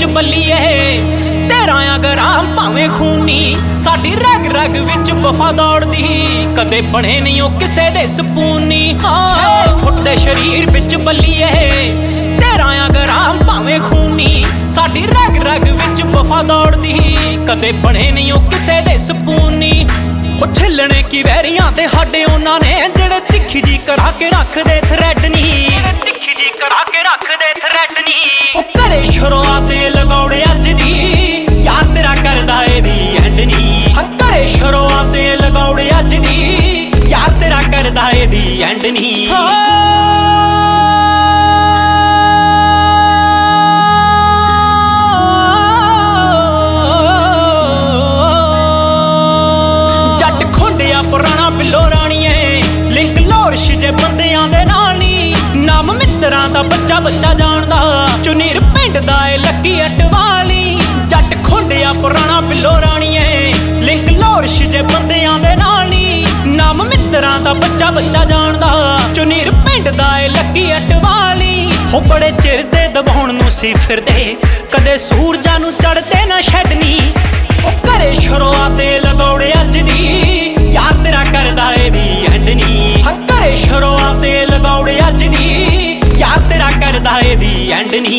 बल्लीए तेरा गराम भावें खूनी साडी रग रग विच वफा दौड़दी कदे बने नहीं ओ किसे दे सपूनी 6 फुट दे शरीर विच बल्लीए तेरा गराम भावें खूनी साडी रग रग विच वफा दौड़दी कदे बने नहीं ओ किसे दे सपूनी हो छिलने की वैरियां ते हाडे उन्हां ने जेड़े तिखी जी करा के रख दे थ्रैड नी तिखी जी करा के रख दे थ्रैड नी ओ करे शुरुआत लगौड़े अज दी यार तेरा करदा एदी एंड नी करे शुरुआत लगौड़े अज दी यार तेरा करदा एदी एंड नी पुराना बिल्लो राणीए लिंक लोरश जे बंदियां दे नाल नी नाम मित्रां दा बच्चा बच्चा जानदा चुनीर पिंड दा ए लक्की अटवाली जट खोंडिया पुराना बिल्लो राणीए लिंक लोरश जे बंदियां दे नाल नी नाम मित्रां दा बच्चा बच्चा जानदा चुनीर पिंड दा ए लक्की अटवाली हो बड़े चिर दे दबाउण नूं सी फिरदे कदे सूरजां नूं चढ़दे ना छड्डनी ओ करे शुरुआत लगौड़े अज दी यार तेरा करदा एदी एंड नी करे शुरुआत लगौड़े अज दी यार तेरा करदा एदी एंड नी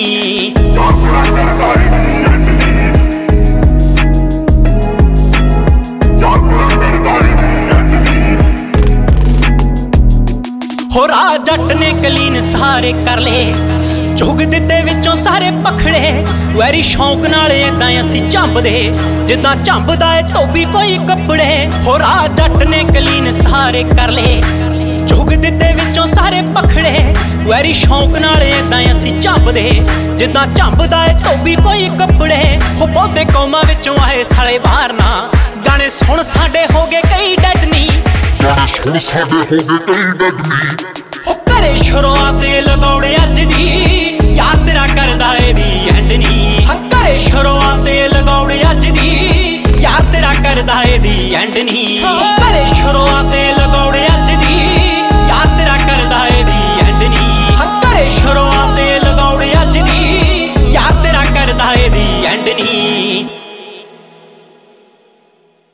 हो राह जट ने कलीन सारे कर ले चुग दिते विचों सारे पखड़े वैरी शौक नाल इदां असीं झंबदे जिद्दां झंबदा ए धोबी कोई कपड़े हो राह जट ने कलीन सारे कर ले चुग दिते विचों सारे पखड़े वैरी शौक नाल इदां असीं झंबदे जिद्दां झंबदा ए धोबी कोई कपड़े हो बहुते कौमां विचों आए साले बाहर ना गाने सुण साडे हो गए कई डैड नी गाने सुण साडे हो गए कई डैड नी हो करे शुरुआत लगौड़े अज दी यार तेरा करदा एदी एंड नी करे शुरुआत लगौड़े अज दी यार तेरा करदा एदी एंड नी